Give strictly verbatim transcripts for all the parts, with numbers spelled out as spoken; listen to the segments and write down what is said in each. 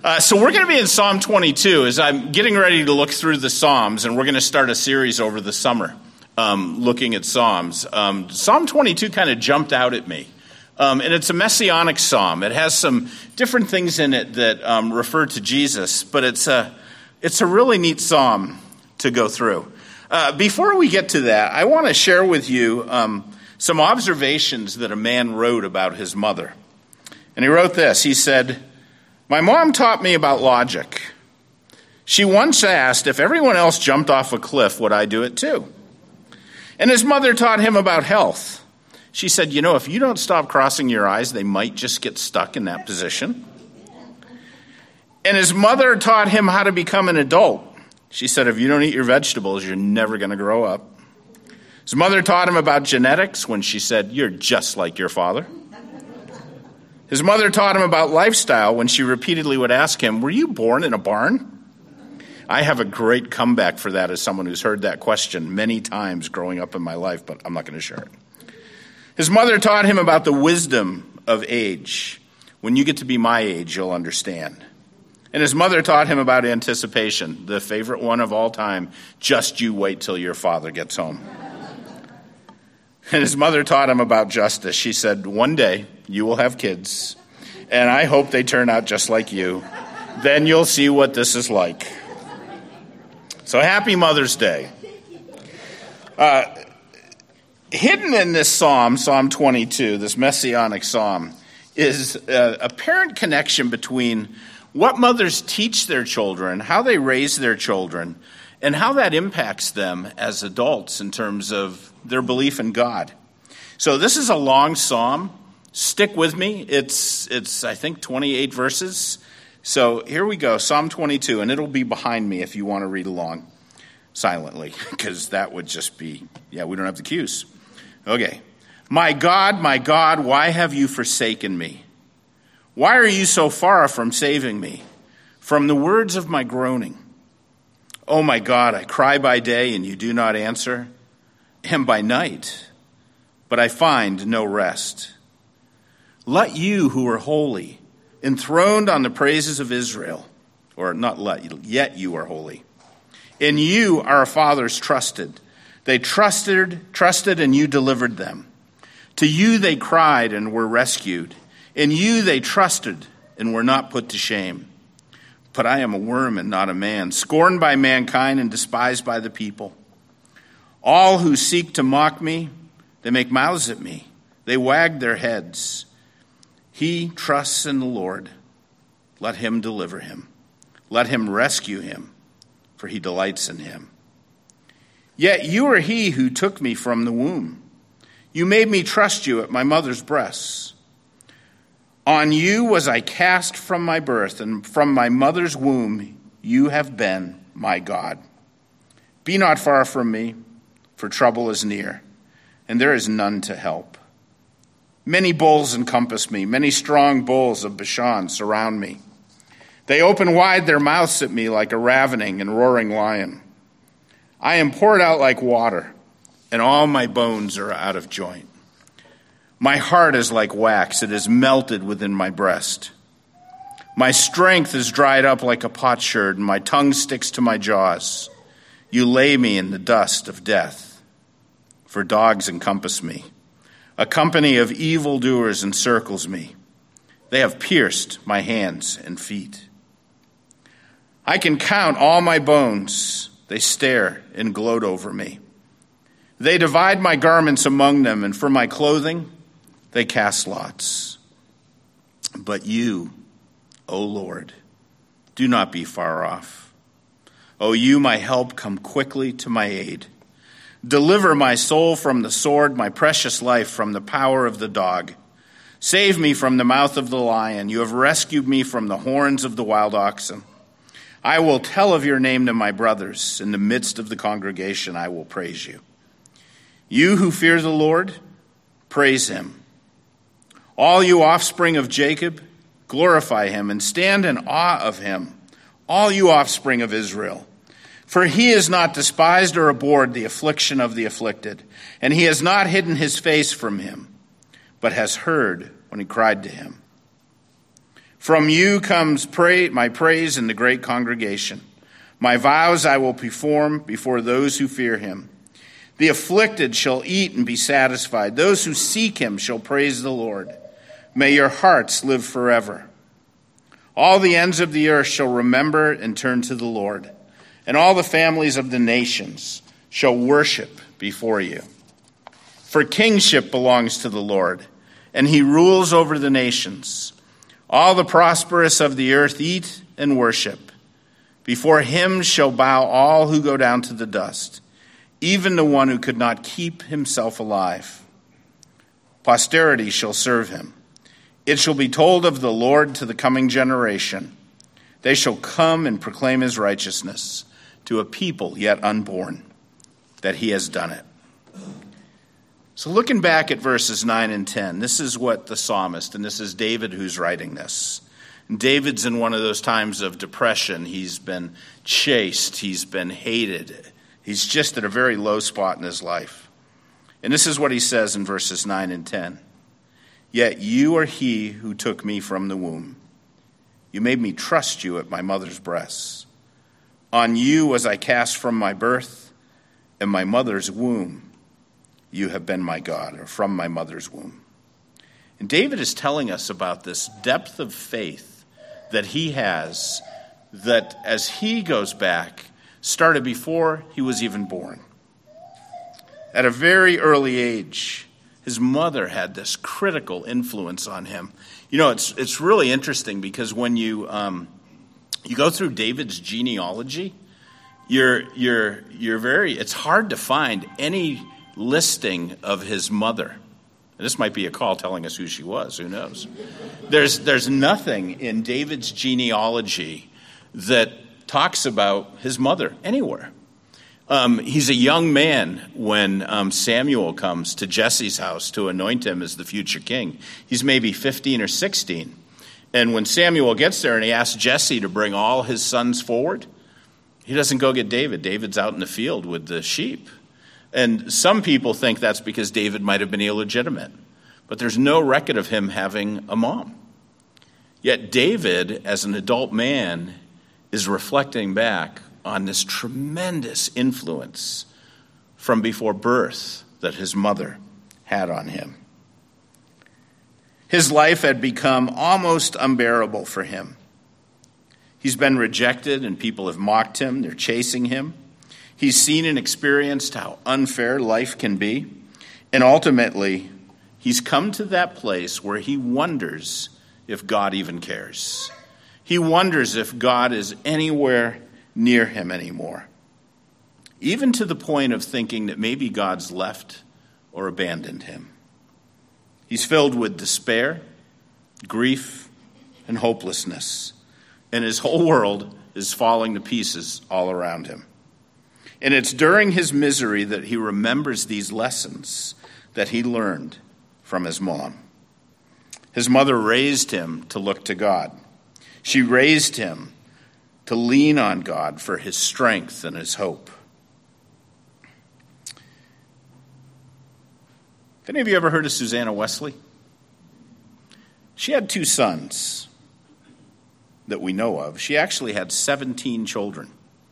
Uh, so we're going to be in Psalm twenty-two as I'm getting ready to look through the Psalms, and we're going to start a series over the summer um, looking at Psalms. Um, Psalm twenty-two kind of jumped out at me, um, and it's a messianic psalm. It has some different things in it that um, refer to Jesus, but it's a, it's a really neat psalm to go through. Uh, before we get to that, I want to share with you um, some observations that a man wrote about his mother. And he wrote this. He said, "My mom taught me about logic. She once asked if everyone else jumped off a cliff, would I do it too? And his mother taught him about health. She said, you know, if you don't stop crossing your eyes, they might just get stuck in that position. And his mother taught him how to become an adult. She said, if you don't eat your vegetables, you're never going to grow up. His mother taught him about genetics when she said, you're just like your father. His mother taught him about lifestyle when she repeatedly would ask him, were you born in a barn? I have a great comeback for that as someone who's heard that question many times growing up in my life, but I'm not going to share it. His mother taught him about the wisdom of age. When you get to be my age, you'll understand. And his mother taught him about anticipation, the favorite one of all time, just you wait till your father gets home. And his mother taught him about justice. She said, one day you will have kids, and I hope they turn out just like you. Then you'll see what this is like. So happy Mother's Day. Uh, hidden in this psalm, Psalm twenty-two, this messianic psalm, is a apparent connection between what mothers teach their children, how they raise their children, and how that impacts them as adults in terms of their belief in God. So this is a long psalm. Stick with me. It's, it's I think, twenty-eight verses. So here we go, Psalm twenty-two, and it'll be behind me if you want to read along silently, because that would just be, yeah, we don't have the cues. Okay. My God, my God, why have you forsaken me? Why are you so far from saving me from the words of my groaning? Oh, my God, I cry by day and you do not answer, and by night, but I find no rest. Let you who are holy, enthroned on the praises of Israel, or not let, yet you are holy. In you our fathers trusted. They trusted, trusted, and you delivered them. To you they cried and were rescued. In you they trusted and were not put to shame. But I am a worm and not a man, scorned by mankind and despised by the people. All who seek to mock me, they make mouths at me. They wag their heads. He trusts in the Lord. Let him deliver him. Let him rescue him, for he delights in him. Yet you are he who took me from the womb. You made me trust you at my mother's breasts. On you was I cast from my birth, and from my mother's womb you have been my God. Be not far from me, for trouble is near, and there is none to help. Many bulls encompass me, many strong bulls of Bashan surround me. They open wide their mouths at me like a ravening and roaring lion. I am poured out like water, and all my bones are out of joint. My heart is like wax, it is melted within my breast. My strength is dried up like a potsherd, and my tongue sticks to my jaws. You lay me in the dust of death, for dogs encompass me. A company of evildoers encircles me. They have pierced my hands and feet. I can count all my bones. They stare and gloat over me. They divide my garments among them, and for my clothing they cast lots. But you, O Lord, do not be far off. O you, my help, come quickly to my aid. Deliver my soul from the sword, my precious life from the power of the dog. Save me from the mouth of the lion. You have rescued me from the horns of the wild oxen. I will tell of your name to my brothers. In the midst of the congregation, I will praise you. You who fear the Lord, praise him. All you offspring of Jacob, glorify him and stand in awe of him. All you offspring of Israel. For he has not despised or abhorred the affliction of the afflicted, and he has not hidden his face from him, but has heard when he cried to him. From you comes pray, my praise in the great congregation. My vows I will perform before those who fear him. The afflicted shall eat and be satisfied. Those who seek him shall praise the Lord. May your hearts live forever. All the ends of the earth shall remember and turn to the Lord, and all the families of the nations shall worship before you. For kingship belongs to the Lord, and he rules over the nations. All the prosperous of the earth eat and worship. Before him shall bow all who go down to the dust, even the one who could not keep himself alive. Posterity shall serve him. It shall be told of the Lord to the coming generation. They shall come and proclaim his righteousness to a people yet unborn, that he has done it. So looking back at verses nine and ten, this is what the psalmist, and this is David who's writing this. And David's in one of those times of depression. He's been chased. He's been hated. He's just at a very low spot in his life. And this is what he says in verses nine and ten. Yet you are he who took me from the womb. You made me trust you at my mother's breasts. On you was I cast from my birth, and my mother's womb. You have been my God, or from my mother's womb. And David is telling us about this depth of faith that he has, that as he goes back, started before he was even born. At a very early age, his mother had this critical influence on him. You know, it's it's really interesting because when you um, you go through David's genealogy, you're you're you're very. It's hard to find any listing of his mother. And this might be a call telling us who she was. Who knows? There's there's nothing in David's genealogy that talks about his mother anywhere. Um, he's a young man when um, Samuel comes to Jesse's house to anoint him as the future king. He's maybe fifteen or sixteen. And when Samuel gets there and he asks Jesse to bring all his sons forward, he doesn't go get David. David's out in the field with the sheep. And some people think that's because David might have been illegitimate. But there's no record of him having a mom. Yet David, as an adult man, is reflecting back on this tremendous influence from before birth that his mother had on him. His life had become almost unbearable for him. He's been rejected and people have mocked him. They're chasing him. He's seen and experienced how unfair life can be. And ultimately, he's come to that place where he wonders if God even cares. He wonders if God is anywhere near him anymore, even to the point of thinking that maybe God's left or abandoned him. He's filled with despair, grief, and hopelessness, and his whole world is falling to pieces all around him. And it's during his misery that he remembers these lessons that he learned from his mom. His mother raised him to look to God. She raised him to lean on God for his strength and his hope. Have any of you ever heard of Susanna Wesley? She had two sons that we know of. She actually had seventeen children.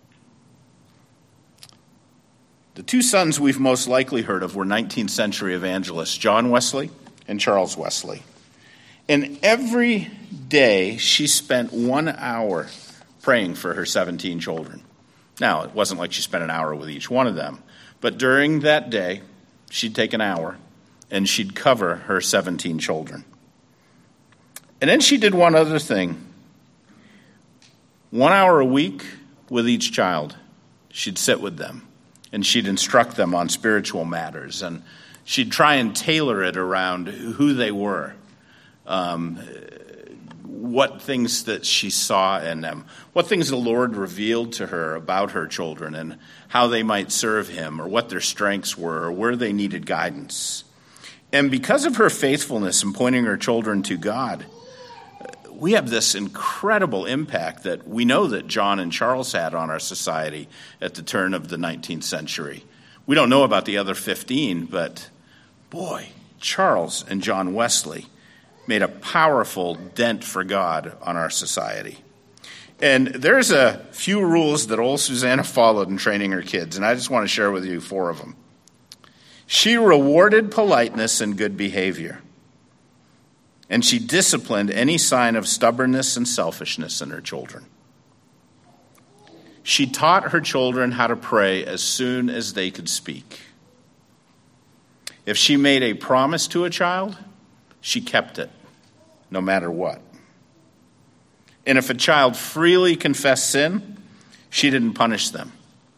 The two sons we've most likely heard of were nineteenth century evangelists, John Wesley and Charles Wesley. And every day she spent one hour praying for her seventeen children. Now, it wasn't like she spent an hour with each one of them, but during that day, she'd take an hour and she'd cover her seventeen children. And then she did one other thing. One hour a week with each child, she'd sit with them and she'd instruct them on spiritual matters, and she'd try and tailor it around who they were. Um, what things that she saw in them, what things the Lord revealed to her about her children and how they might serve him, or what their strengths were, or where they needed guidance. And because of her faithfulness in pointing her children to God, we have this incredible impact that we know that John and Charles had on our society at the turn of the nineteenth century. We don't know about the other fifteen, but boy, Charles and John Wesley made a powerful dent for God on our society. And there's a few rules that old Susanna followed in training her kids, and I just want to share with you four of them. She rewarded politeness and good behavior, and she disciplined any sign of stubbornness and selfishness in her children. She taught her children how to pray as soon as they could speak. If she made a promise to a child, she kept it, no matter what. And if a child freely confessed sin, she didn't punish them.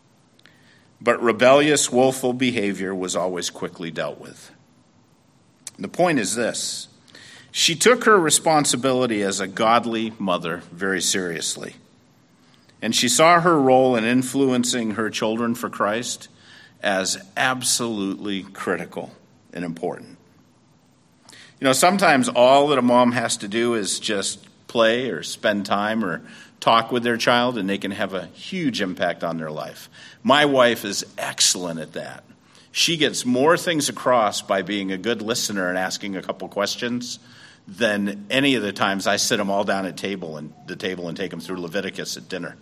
But rebellious, woeful behavior was always quickly dealt with. The point is this: she took her responsibility as a godly mother very seriously. And she saw her role in influencing her children for Christ as absolutely critical and important. You know, sometimes all that a mom has to do is just play or spend time or talk with their child, and they can have a huge impact on their life. My wife is excellent at that. She gets more things across by being a good listener and asking a couple questions than any of the times I sit them all down at table and the table and take them through Leviticus at dinner.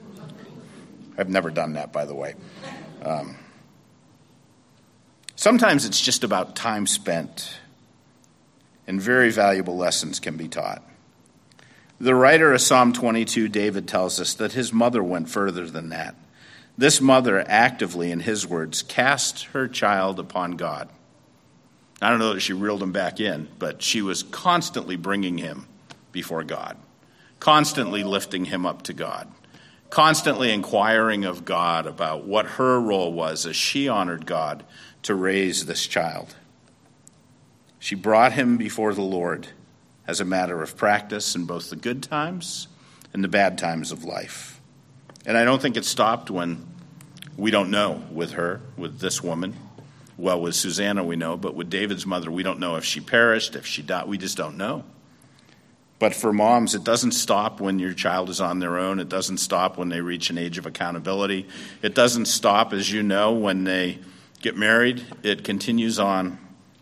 I've never done that, by the way. Um, sometimes it's just about time spent, and very valuable lessons can be taught. The writer of Psalm twenty-two, David, tells us that his mother went further than that. This mother actively, in his words, cast her child upon God. I don't know that she reeled him back in, but she was constantly bringing him before God, constantly lifting him up to God, constantly inquiring of God about what her role was as she honored God to raise this child. She brought him before the Lord as a matter of practice in both the good times and the bad times of life. And I don't think it stopped when, we don't know with her, with this woman. Well, with Susanna we know, but with David's mother we don't know if she perished, if she died. We just don't know. But for moms, it doesn't stop when your child is on their own. It doesn't stop when they reach an age of accountability. It doesn't stop, as you know, when they get married. It continues on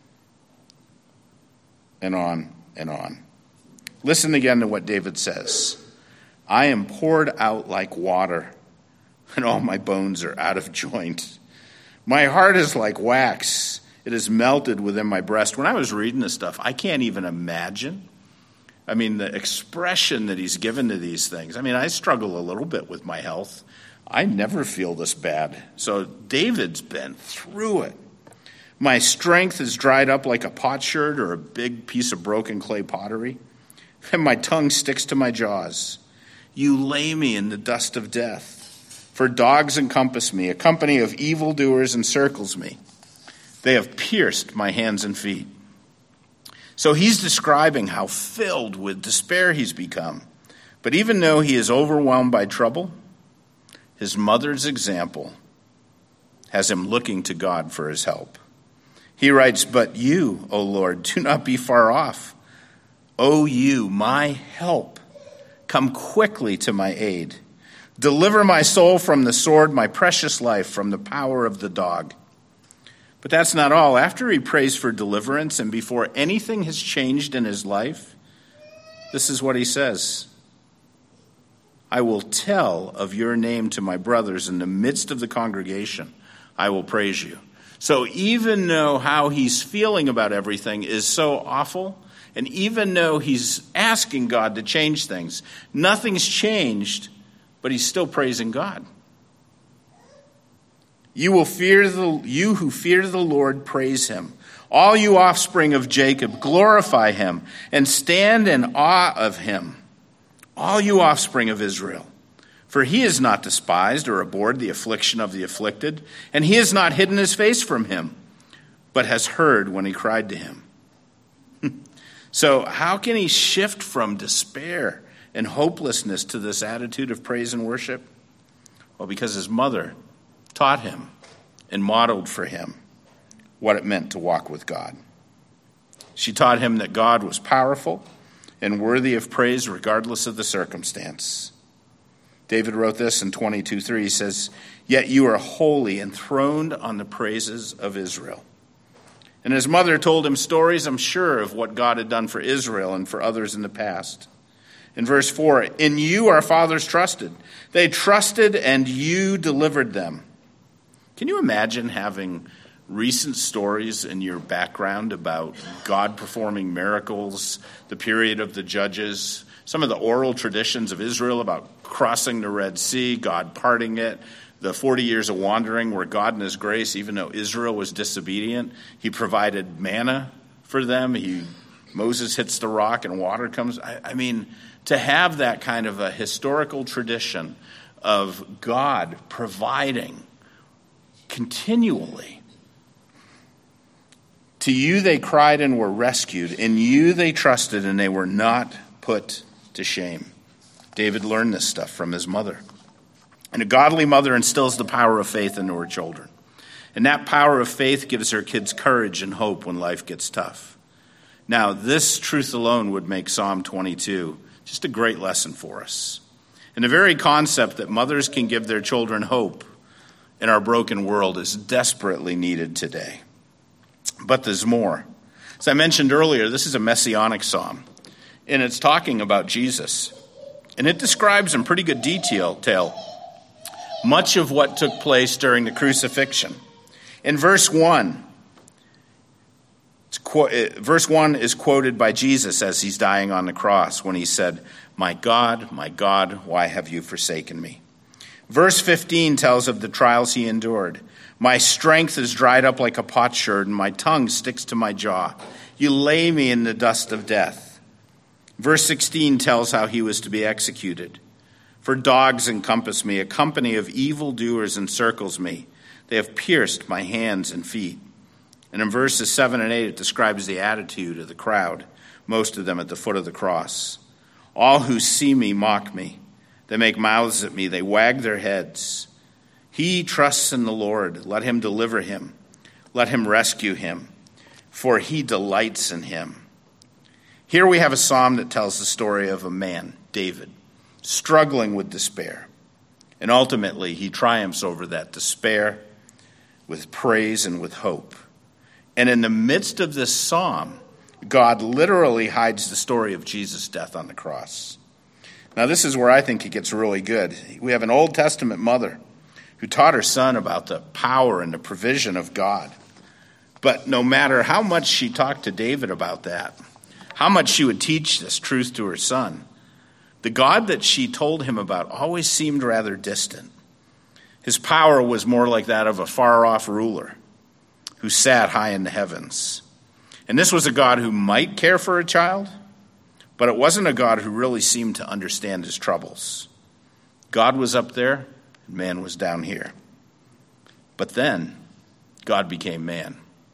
and on and on. Listen again to what David says. I am poured out like water, and all my bones are out of joint. My heart is like wax. It is melted within my breast. When I was reading this stuff, I can't even imagine. I mean, the expression that he's given to these things. I mean, I struggle a little bit with my health. I never feel this bad. So David's been through it. My strength is dried up like a potsherd or a big piece of broken clay pottery, and my tongue sticks to my jaws. You lay me in the dust of death, for dogs encompass me. A company of evildoers encircles me. They have pierced my hands and feet. So he's describing how filled with despair he's become. But even though he is overwhelmed by trouble, his mother's example has him looking to God for his help. He writes, but you, O Lord, do not be far off. O you, my help, come quickly to my aid. Deliver my soul from the sword, my precious life from the power of the dog. But that's not all. After he prays for deliverance and before anything has changed in his life, this is what he says. I will tell of your name to my brothers in the midst of the congregation. I will praise you. So even though how he's feeling about everything is so awful, and even though he's asking God to change things, nothing's changed, but he's still praising God. You will fear the you who fear the Lord, praise him. All you offspring of Jacob, glorify him and stand in awe of him. All you offspring of Israel. For he has not despised or abhorred the affliction of the afflicted, and he has not hidden his face from him, but has heard when he cried to him. So how can he shift from despair and hopelessness to this attitude of praise and worship? Well, because his mother taught him and modeled for him what it meant to walk with God. She taught him that God was powerful and worthy of praise regardless of the circumstance. David wrote this in twenty-two three. He says, yet you are holy, enthroned on the praises of Israel. And his mother told him stories, I'm sure, of what God had done for Israel and for others in the past. In verse four, in you our fathers trusted. They trusted and you delivered them. Can you imagine having recent stories in your background about God performing miracles, the period of the judges, some of the oral traditions of Israel about crossing the Red Sea, God parting it, the forty years of wandering where God in his grace, even though Israel was disobedient, he provided manna for them. He, Moses hits the rock and water comes. I, I mean, to have that kind of a historical tradition of God providing continually. To you they cried and were rescued. In you they trusted and they were not put to shame. David learned this stuff from his mother. And a godly mother instills the power of faith into her children. And that power of faith gives her kids courage and hope when life gets tough. Now, this truth alone would make Psalm twenty-two just a great lesson for us. And the very concept that mothers can give their children hope in our broken world is desperately needed today. But there's more. As I mentioned earlier, this is a messianic psalm, and it's talking about Jesus. And it describes in pretty good detail tale, much of what took place during the crucifixion. In verse one, it's qu- verse one is quoted by Jesus as he's dying on the cross when he said, "My God, my God, why have you forsaken me?" Verse fifteen tells of the trials he endured. My strength is dried up like a potsherd, and my tongue sticks to my jaw. You lay me in the dust of death. Verse sixteen tells how he was to be executed. For dogs encompass me, a company of evildoers encircles me. They have pierced my hands and feet. And in verses seven and eight, it describes the attitude of the crowd, most of them at the foot of the cross. All who see me mock me. They make mouths at me. They wag their heads. He trusts in the Lord. Let him deliver him. Let him rescue him, for he delights in him. Here we have a psalm that tells the story of a man, David, struggling with despair. And ultimately, he triumphs over that despair with praise and with hope. And in the midst of this psalm, God literally hides the story of Jesus' death on the cross. Now, this is where I think it gets really good. We have an Old Testament mother who taught her son about the power and the provision of God. But no matter how much she talked to David about that, how much she would teach this truth to her son, the God that she told him about always seemed rather distant. His power was more like that of a far-off ruler who sat high in the heavens. And this was a God who might care for a child, but it wasn't a God who really seemed to understand his troubles. God was up there, and man was down here. But then, God became man.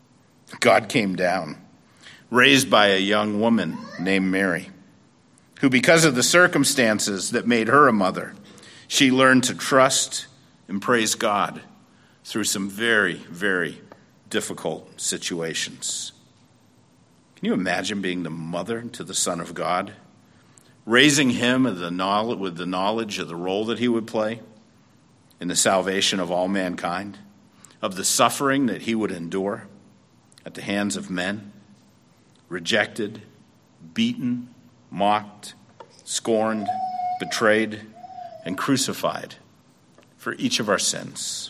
God came down, raised by a young woman named Mary, who, because of the circumstances that made her a mother, she learned to trust and praise God through some very, very difficult situations. Can you imagine being the mother to the Son of God, raising him with the knowledge, with the knowledge of the role that he would play in the salvation of all mankind, of the suffering that he would endure at the hands of men, rejected, beaten, mocked, scorned, betrayed, and crucified for each of our sins.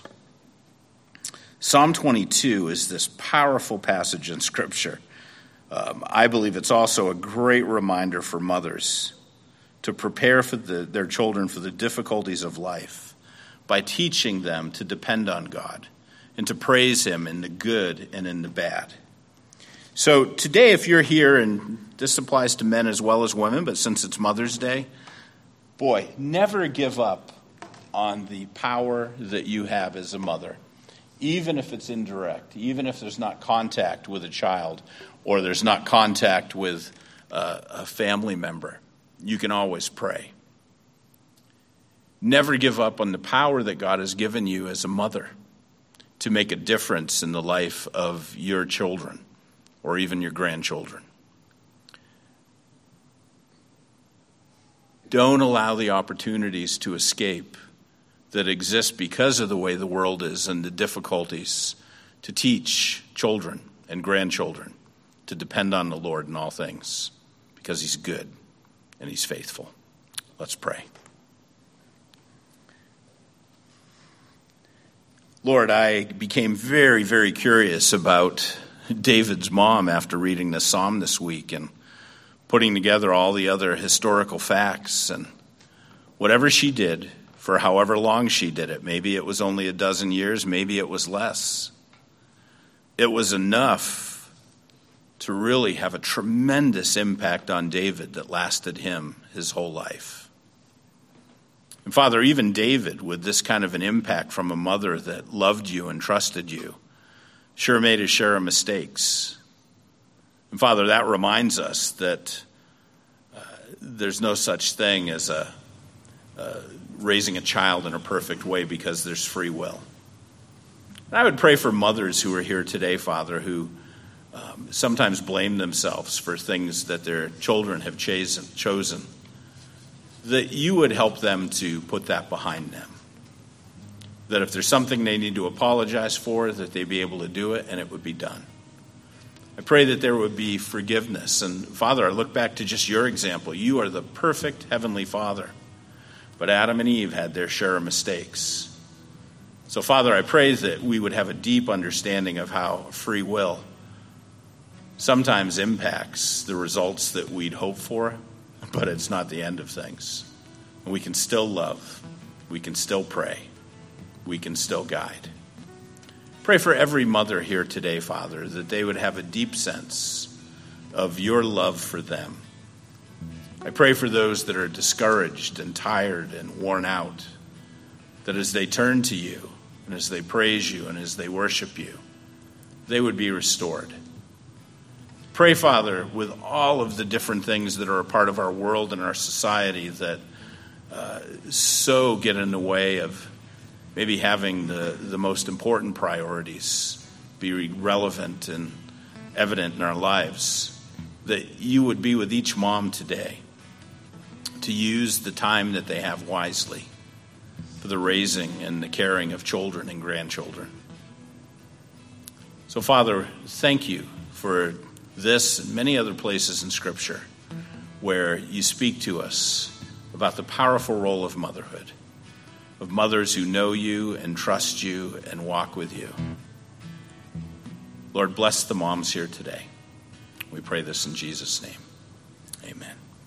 Psalm twenty-two is this powerful passage in Scripture. Um, I believe it's also a great reminder for mothers to prepare for the, their children for the difficulties of life by teaching them to depend on God and to praise him in the good and in the bad. So today, if you're here, and this applies to men as well as women, but since it's Mother's Day, boy, never give up on the power that you have as a mother, even if it's indirect, even if there's not contact with a child or there's not contact with uh, a family member. You can always pray. Never give up on the power that God has given you as a mother to make a difference in the life of your children or even your grandchildren. Don't allow the opportunities to escape that exist because of the way the world is and the difficulties to teach children and grandchildren to depend on the Lord in all things, because he's good and he's faithful. Let's pray. Lord, I became very, very curious about David's mom after reading this psalm this week and putting together all the other historical facts. And whatever she did, for however long she did it, maybe it was only a dozen years, maybe it was less, it was enough to really have a tremendous impact on David that lasted him his whole life. And Father, even David, with this kind of an impact from a mother that loved you and trusted you, sure made his share of mistakes. And Father, that reminds us that uh, there's no such thing as a uh, raising a child in a perfect way, because there's free will. And I would pray for mothers who are here today, Father, who um, sometimes blame themselves for things that their children have chosen, chosen, that you would help them to put that behind them. That if there's something they need to apologize for, that they be able to do it and it would be done. I pray that there would be forgiveness. And Father, I look back to just your example. You are the perfect Heavenly Father. But Adam and Eve had their share of mistakes. So Father, I pray that we would have a deep understanding of how free will sometimes impacts the results that we'd hope for, but it's not the end of things. And we can still love. We can still pray. We can still guide. Pray for every mother here today, Father, that they would have a deep sense of your love for them. I pray for those that are discouraged and tired and worn out, that as they turn to you and as they praise you and as they worship you, they would be restored. Pray, Father, with all of the different things that are a part of our world and our society that uh, so get in the way of maybe having the, the most important priorities be relevant and evident in our lives, that you would be with each mom today to use the time that they have wisely for the raising and the caring of children and grandchildren. So, Father, thank you for this and many other places in Scripture where you speak to us about the powerful role of motherhood, of mothers who know you and trust you and walk with you. Lord, bless the moms here today. We pray this in Jesus' name. Amen.